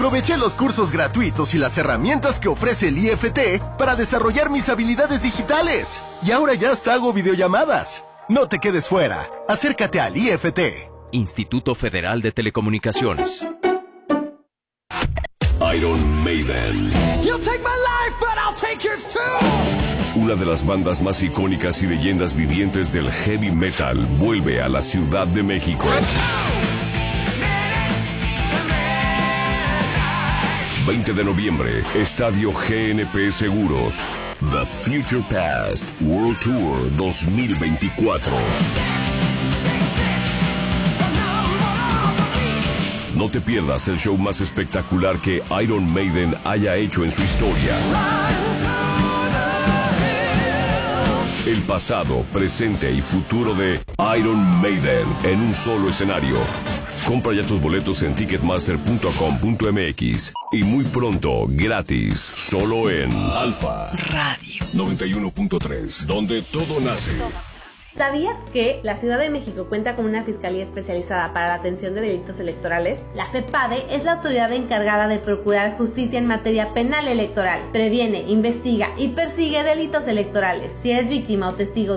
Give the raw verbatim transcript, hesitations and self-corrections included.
Aproveché los cursos gratuitos y las herramientas que ofrece el I F T para desarrollar mis habilidades digitales. Y ahora ya hasta hago videollamadas. No te quedes fuera. Acércate al I F T. Instituto Federal de Telecomunicaciones. Iron Maiden. You'll take my life, but I'll take yours too. Una de las bandas más icónicas y leyendas vivientes del heavy metal vuelve a la Ciudad de México. veinte de noviembre, Estadio G N P Seguros. The Future Past World Tour dos mil veinticuatro. No te pierdas el show más espectacular que Iron Maiden haya hecho en su historia. El pasado, presente y futuro de Iron Maiden en un solo escenario. Compra ya tus boletos en ticketmaster punto com punto m x y muy pronto, gratis, solo en Alfa Radio noventa y uno punto tres, donde todo nace. ¿Sabías que la Ciudad de México cuenta con una fiscalía especializada para la atención de delitos electorales? La FEPADE es la autoridad encargada de procurar justicia en materia penal electoral. Previene, investiga y persigue delitos electorales. Si eres víctima o testigo